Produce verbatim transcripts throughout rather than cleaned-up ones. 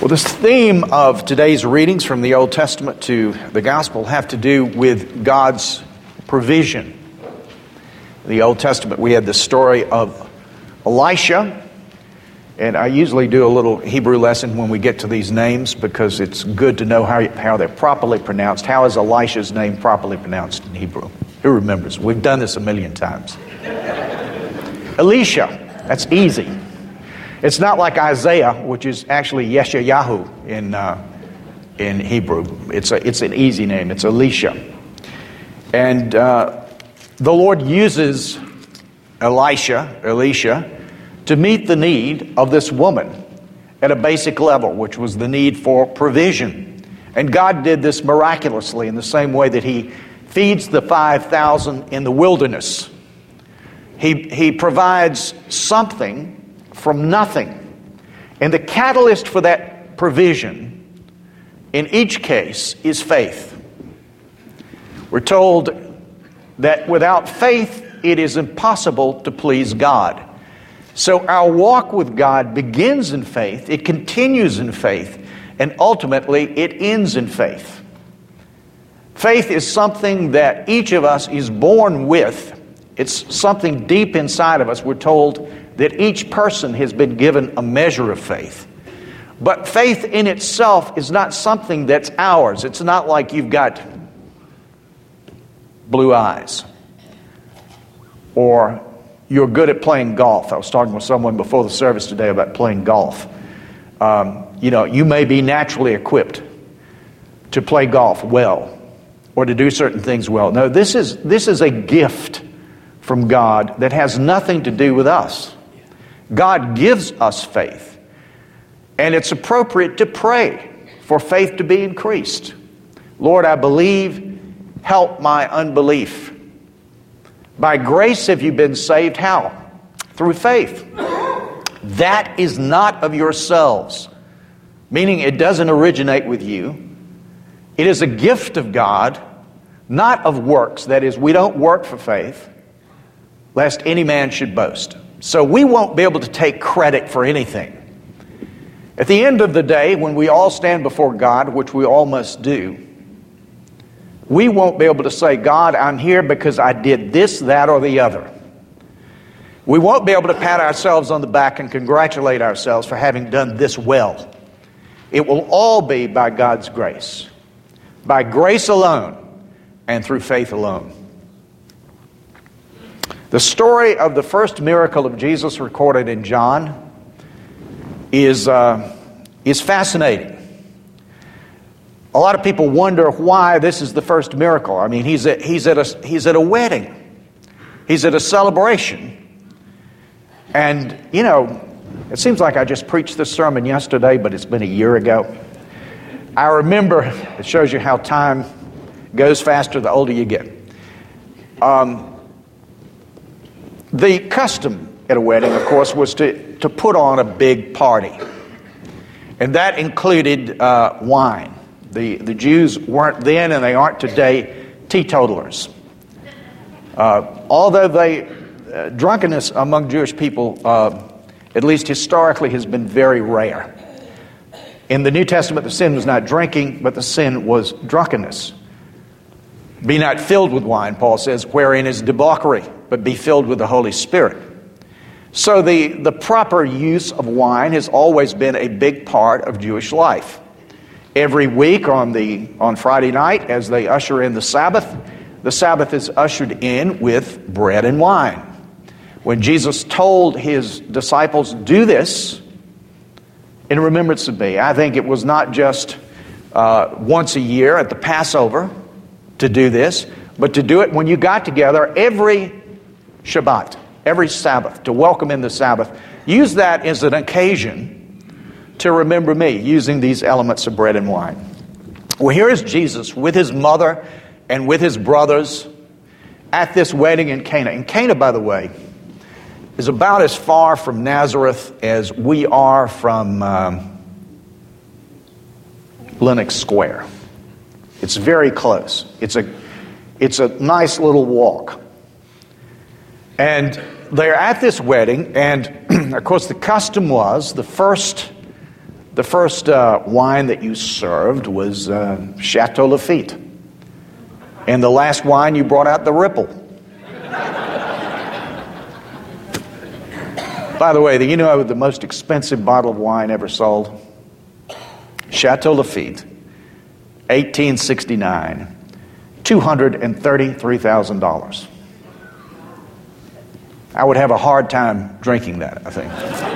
Well, this theme of today's readings from the Old Testament to the Gospel have to do with God's provision. In the Old Testament, we had the story of Elisha, and I usually do a little Hebrew lesson when we get to these names because it's good to know how, how they're properly pronounced. How is Elisha's name properly pronounced in Hebrew? Who remembers? We've done this a million times. Elisha, that's easy. It's not like Isaiah, which is actually Yeshayahu in uh, in Hebrew. It's a it's an easy name. It's Elisha, and uh, the Lord uses Elisha, Elisha, to meet the need of this woman at a basic level, which was the need for provision. And God did this miraculously in the same way that He feeds the five thousand in the wilderness. He He provides something from nothing. And the catalyst for that provision, in each case, is faith. We're told that without faith, it is impossible to please God. So our walk with God begins in faith, it continues in faith, and ultimately it ends in faith. Faith is something that each of us is born with. It's something deep inside of us. We're told that each person has been given a measure of faith. But faith in itself is not something that's ours. It's not like you've got blue eyes or you're good at playing golf. I was talking with someone before the service today about playing golf. Um, you know, you may be naturally equipped to play golf well or to do certain things well. No, this is this is a gift from God that has nothing to do with us. God gives us faith, and it's appropriate to pray for faith to be increased. Lord, I believe, help my unbelief. By grace have you been saved. How? Through faith. That is not of yourselves, meaning it doesn't originate with you. It is a gift of God, not of works. That is, we don't work for faith, lest any man should boast. So we won't be able to take credit for anything. At the end of the day, when we all stand before God, which we all must do, we won't be able to say, God, I'm here because I did this, that, or the other. We won't be able to pat ourselves on the back and congratulate ourselves for having done this well. It will all be by God's grace. By grace alone and through faith alone. The story of the first miracle of Jesus recorded in John is, uh, is fascinating. A lot of people wonder why this is the first miracle. I mean, he's at, he's at, a, he's at a wedding. He's at a celebration. And, you know, it seems like I just preached this sermon yesterday, but it's been a year ago. I remember, it shows you how time goes faster the older you get. Um... The custom at a wedding, of course, was to, to put on a big party. And that included uh, wine. The, the Jews weren't then, and they aren't today, teetotalers. Uh, although they, uh, drunkenness among Jewish people, uh, at least historically, has been very rare. In the New Testament, the sin was not drinking, but the sin was drunkenness. Be not filled with wine, Paul says, wherein is debauchery, but be filled with the Holy Spirit. So the, the proper use of wine has always been a big part of Jewish life. Every week on the on Friday night, as they usher in the Sabbath, the Sabbath is ushered in with bread and wine. When Jesus told His disciples, do this in remembrance of me, I think it was not just uh, once a year at the Passover to do this, but to do it when you got together every Shabbat, every Sabbath, to welcome in the Sabbath. Use that as an occasion to remember me, using these elements of bread and wine. Well, here is Jesus with His mother and with His brothers at this wedding in Cana. And Cana, by the way, is about as far from Nazareth as we are from um, Lenox Square. It's very close. It's a, it's a nice little walk. And they're at this wedding, and of course the custom was the first The first uh, wine that you served was uh, Chateau Lafite. And the last wine you brought out, the Ripple. By the way, you know the most expensive bottle of wine ever sold? Chateau Lafite, eighteen sixty-nine, two hundred thirty-three thousand dollars. I would have a hard time drinking that, I think.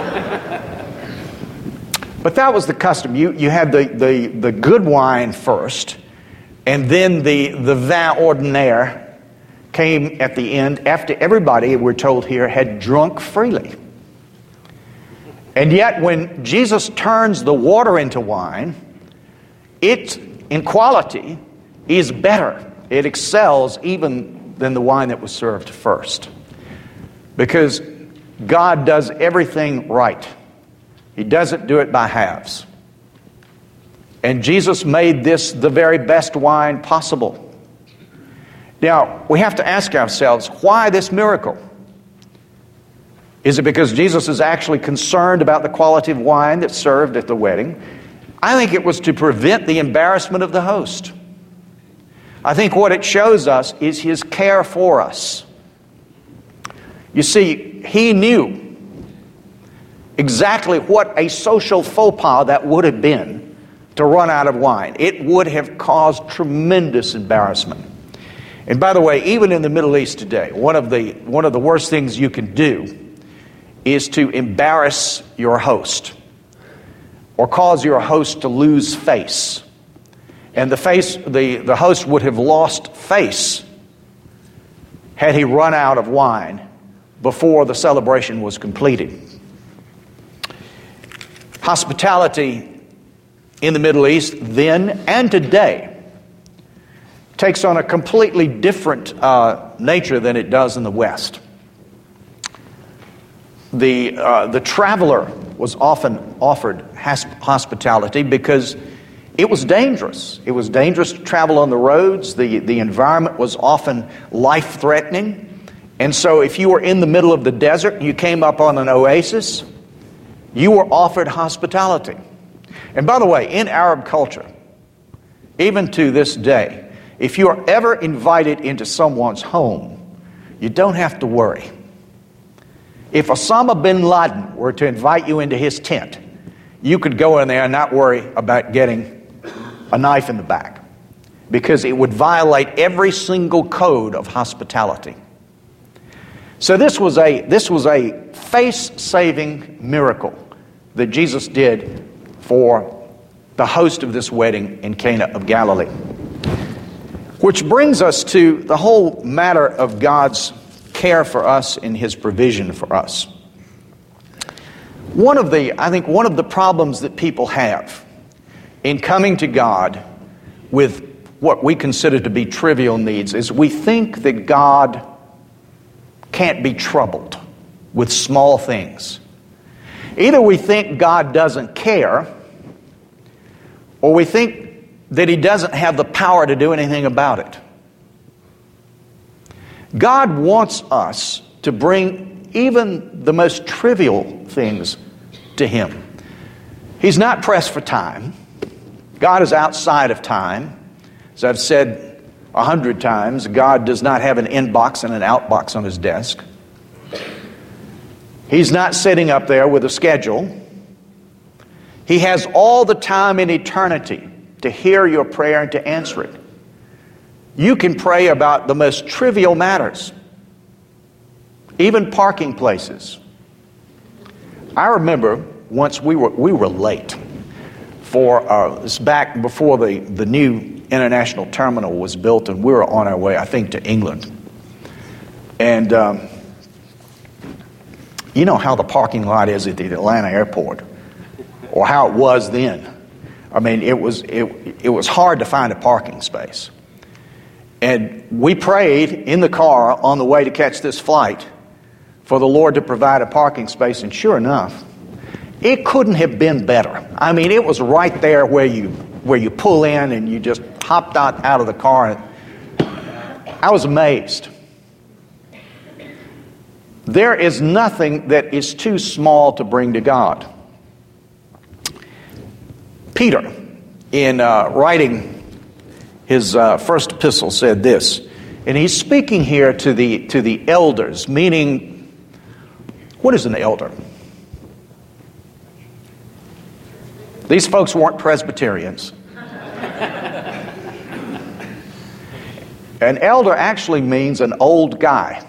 But that was the custom. You you had the, the, the good wine first, and then the, the vin ordinaire came at the end after everybody, we're told here, had drunk freely. And yet when Jesus turns the water into wine, it, in quality, is better. It excels even than the wine that was served first. Because God does everything right. He doesn't do it by halves. And Jesus made this the very best wine possible. Now, we have to ask ourselves, why this miracle? Is it because Jesus is actually concerned about the quality of wine that's served at the wedding? I think it was to prevent the embarrassment of the host. I think what it shows us is His care for us. You see, He knew exactly what a social faux pas that would have been to run out of wine. It would have caused tremendous embarrassment. And by the way, even in the Middle East today, one of the one of the worst things you can do is to embarrass your host or cause your host to lose face. And the face the, the host would have lost face had he run out of wine before the celebration was completed. Hospitality in the Middle East then and today takes on a completely different uh, nature than it does in the West. The, uh, the traveler was often offered hasp- hospitality because it was dangerous. It was dangerous to travel on the roads. The, the environment was often life-threatening. And so if you were in the middle of the desert and you came up on an oasis, you were offered hospitality. And by the way, in Arab culture, even to this day, if you are ever invited into someone's home, you don't have to worry. If Osama bin Laden were to invite you into his tent, you could go in there and not worry about getting a knife in the back, because it would violate every single code of hospitality. So this was a this was a face-saving miracle that Jesus did for the host of this wedding in Cana of Galilee. Which brings us to the whole matter of God's care for us and His provision for us. One of the, I think one of the problems that people have in coming to God with what we consider to be trivial needs is we think that God can't be troubled with small things. Either we think God doesn't care, or we think that He doesn't have the power to do anything about it. God wants us to bring even the most trivial things to Him. He's not pressed for time. God is outside of time. As I've said a hundred times, God does not have an inbox and an outbox on His desk. He's not sitting up there with a schedule. He has all the time in eternity to hear your prayer and to answer it. You can pray about the most trivial matters, even parking places. I remember once we were we were late for uh, this back before the, the new international terminal was built, and we were on our way, I think, to England. And um, you know how the parking lot is at the Atlanta airport, or how it was then. I mean, it was it it was hard to find a parking space. And we prayed in the car on the way to catch this flight for the Lord to provide a parking space, and sure enough, it couldn't have been better. I mean, it was right there where you where you pull in and you just hopped out, out of the car. I was amazed. There is nothing that is too small to bring to God. Peter, in uh, writing his uh, first epistle, said this, and he's speaking here to the to the elders, meaning, what is an elder? These folks weren't Presbyterians. An elder actually means an old guy.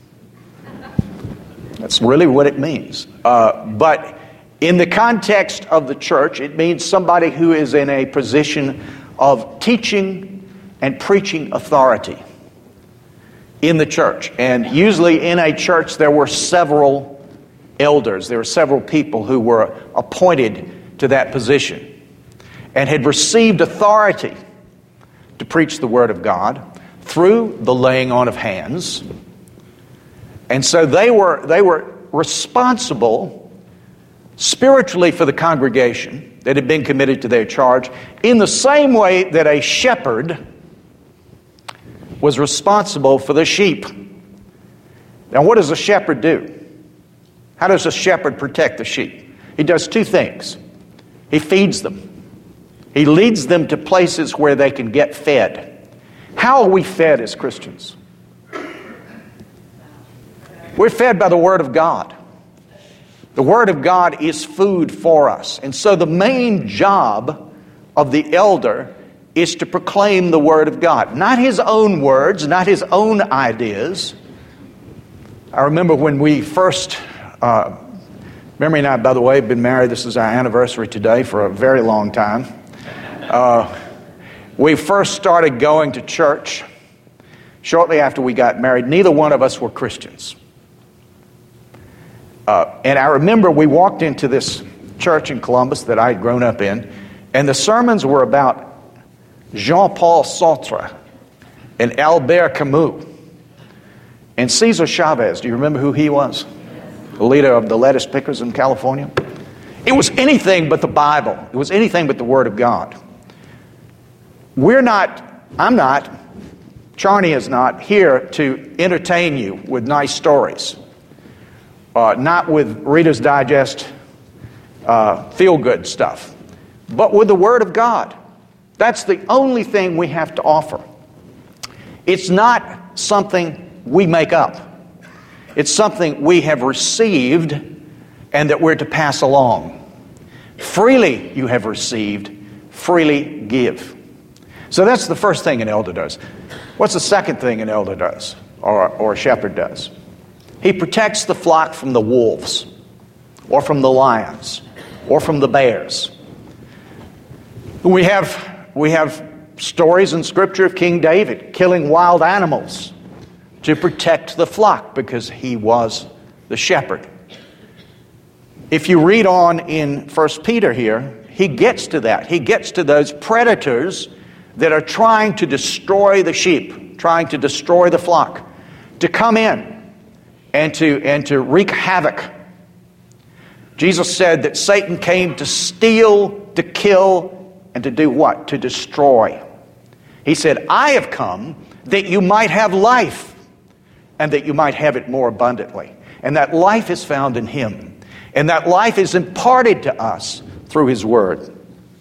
That's really what it means. Uh, but in the context of the church, it means somebody who is in a position of teaching and preaching authority in the church. And usually in a church there were several elders. There were several people who were appointed to that position and had received authority to preach the Word of God through the laying on of hands. And so they were they were responsible spiritually for the congregation that had been committed to their charge, in the same way that a shepherd was responsible for the sheep. Now, what does a shepherd do? How does a shepherd protect the sheep? He does two things. He feeds them. He leads them to places where they can get fed. How are we fed as Christians? We're fed by the Word of God. The Word of God is food for us. And so the main job of the elder is to proclaim the Word of God. Not his own words, not his own ideas. I remember when we first, uh, Memory and I, by the way, have been married. This is our anniversary today for a very long time. Uh, we first started going to church shortly after we got married. Neither one of us were Christians. Uh, and I remember we walked into this church in Columbus that I had grown up in, and the sermons were about Jean-Paul Sartre and Albert Camus and Cesar Chavez. Do you remember who he was? The leader of the lettuce pickers in California. It was anything but the Bible. It was anything but the Word of God. We're not, I'm not, Charney is not here to entertain you with nice stories. Uh, not with Reader's Digest uh, feel-good stuff, but with the Word of God. That's the only thing we have to offer. It's not something we make up. It's something we have received and that we're to pass along. Freely you have received, freely give. So that's the first thing an elder does. What's the second thing an elder does, or, or a shepherd does? He protects the flock from the wolves, or from the lions, or from the bears. We have, we have stories in Scripture of King David killing wild animals to protect the flock because he was the shepherd. If you read on in First Peter here, he gets to that. He gets to those predators that are trying to destroy the sheep, trying to destroy the flock, to come in and to, and to wreak havoc. Jesus said that Satan came to steal, to kill, and to do what? To destroy. He said, I have come that you might have life, and that you might have it more abundantly. And that life is found in Him. And that life is imparted to us through His Word.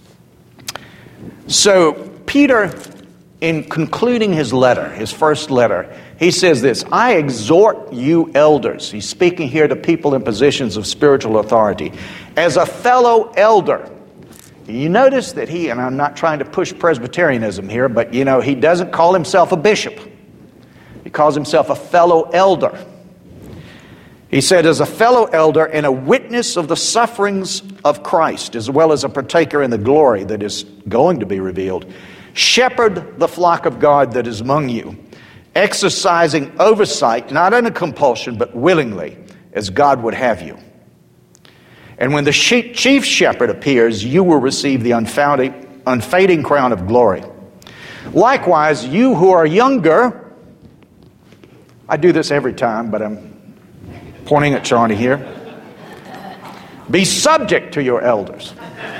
So, Peter, in concluding his letter, his first letter, he says this, I exhort you elders. He's speaking here to people in positions of spiritual authority. As a fellow elder. You notice that he, and I'm not trying to push Presbyterianism here, but you know, he doesn't call himself a bishop. He calls himself a fellow elder. He said, as a fellow elder and a witness of the sufferings of Christ, as well as a partaker in the glory that is going to be revealed, shepherd the flock of God that is among you, exercising oversight, not under compulsion, but willingly, as God would have you. And when the chief shepherd appears, you will receive the unfounding, unfading crown of glory. Likewise, you who are younger, I do this every time, but I'm pointing at Charney here. Be subject to your elders.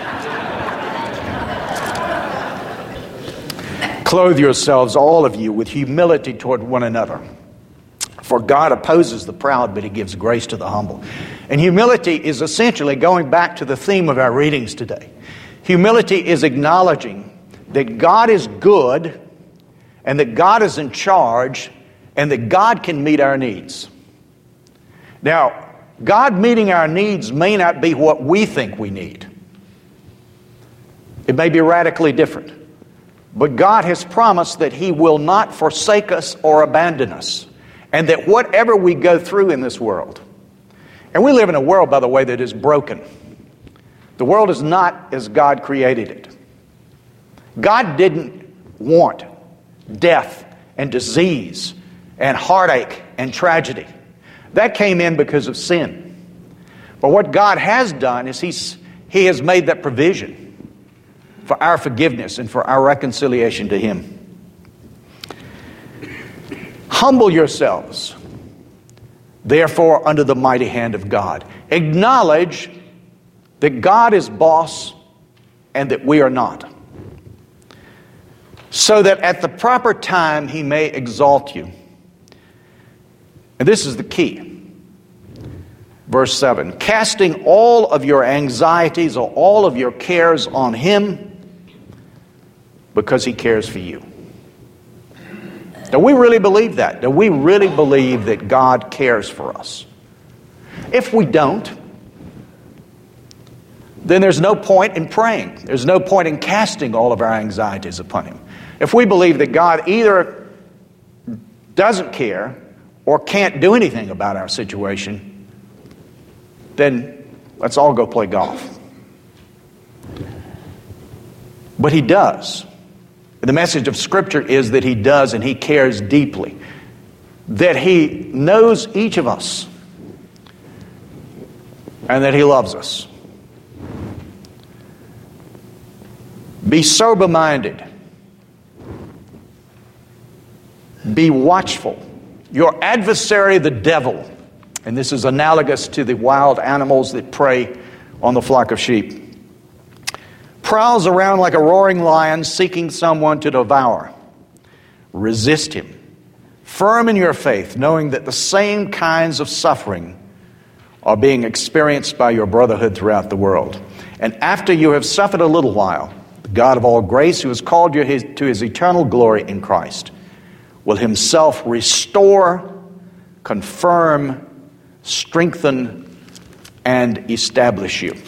Clothe yourselves, all of you, with humility toward one another. For God opposes the proud, but He gives grace to the humble. And humility is essentially, going back to the theme of our readings today, Humility is acknowledging that God is good and that God is in charge and that God can meet our needs. Now, God meeting our needs may not be what we think we need. It may be radically different. But God has promised that He will not forsake us or abandon us, and that whatever we go through in this world, and we live in a world, by the way, that is broken. The world is not as God created it. God didn't want death and disease and heartache and tragedy. That came in because of sin. But what God has done is He's, He has made that provision for our forgiveness and for our reconciliation to Him. Humble yourselves, therefore, under the mighty hand of God. Acknowledge that God is boss and that we are not, so that at the proper time He may exalt you. And this is the key. Verse seven, casting all of your anxieties or all of your cares on Him, because He cares for you. Do we really believe that? Do we really believe that God cares for us? If we don't, then there's no point in praying. There's no point in casting all of our anxieties upon Him. If we believe that God either doesn't care or can't do anything about our situation, then let's all go play golf. But He does. The message of Scripture is that He does, and He cares deeply. That He knows each of us, and that He loves us. Be sober-minded. Be watchful. Your adversary, the devil, and this is analogous to the wild animals that prey on the flock of sheep, prowls around like a roaring lion seeking someone to devour. Resist him, firm in your faith, knowing that the same kinds of suffering are being experienced by your brotherhood throughout the world. And after you have suffered a little while, the God of all grace, who has called you his, to His eternal glory in Christ, will Himself restore, confirm, strengthen, and establish you.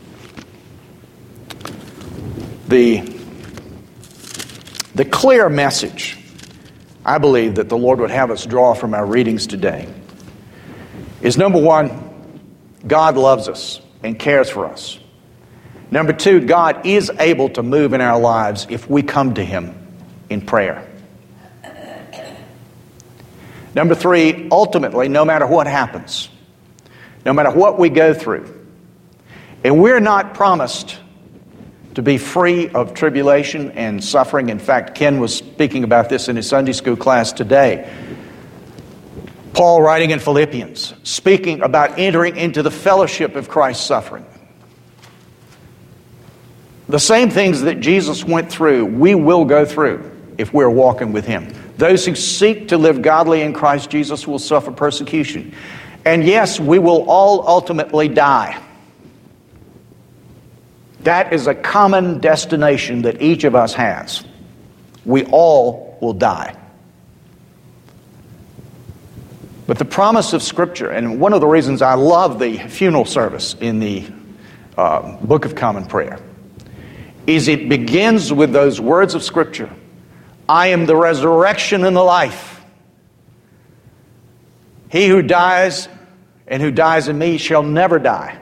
The, the clear message, I believe, that the Lord would have us draw from our readings today is, number one, God loves us and cares for us. Number two, God is able to move in our lives if we come to Him in prayer. Number three, ultimately, no matter what happens, no matter what we go through, and we're not promised to be free of tribulation and suffering. In fact, Ken was speaking about this in his Sunday school class today. Paul, writing in Philippians, speaking about entering into the fellowship of Christ's suffering. The same things that Jesus went through, we will go through if we're walking with Him. Those who seek to live godly in Christ Jesus will suffer persecution. And yes, we will all ultimately die. That is a common destination that each of us has. We all will die. But the promise of Scripture, and one of the reasons I love the funeral service in the uh, Book of Common Prayer, is it begins with those words of Scripture. I am the resurrection and the life. He who dies and who dies in me shall never die.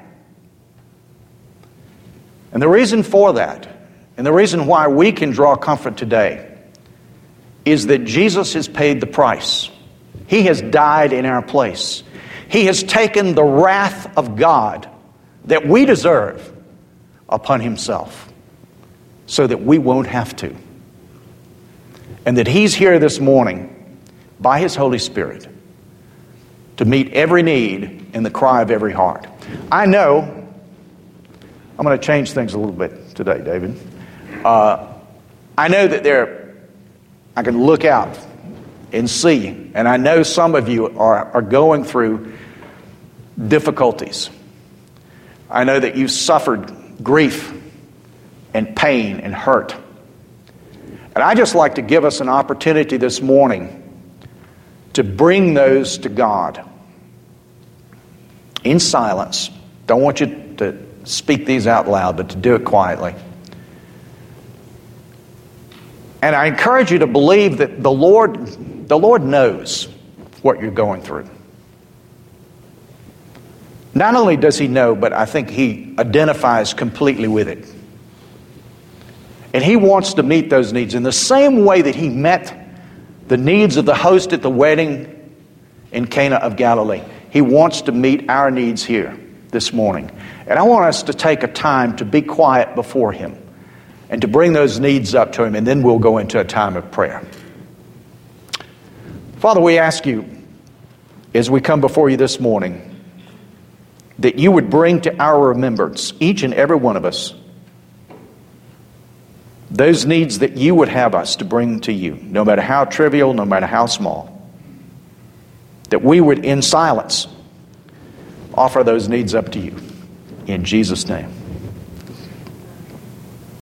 And the reason for that, and the reason why we can draw comfort today, is that Jesus has paid the price. He has died in our place. He has taken the wrath of God that we deserve upon Himself so that we won't have to. And that He's here this morning by His Holy Spirit to meet every need and the cry of every heart. I know, I'm going to change things a little bit today, David. Uh, I know that there, I can look out and see, and I know some of you are, are going through difficulties. I know that you've suffered grief and pain and hurt. And I just like to give us an opportunity this morning to bring those to God in silence. Don't want you to speak these out loud, but to do it quietly. And I encourage you to believe that the Lord, the Lord knows what you're going through. Not only does He know, but I think He identifies completely with it. And He wants to meet those needs in the same way that He met the needs of the host at the wedding in Cana of Galilee. He wants to meet our needs here this morning. And I want us to take a time to be quiet before Him and to bring those needs up to Him, and then we'll go into a time of prayer. Father, we ask You, as we come before You this morning, that You would bring to our remembrance, each and every one of us, those needs that You would have us to bring to You, no matter how trivial, no matter how small. That we would, in silence, offer those needs up to You. In Jesus' name.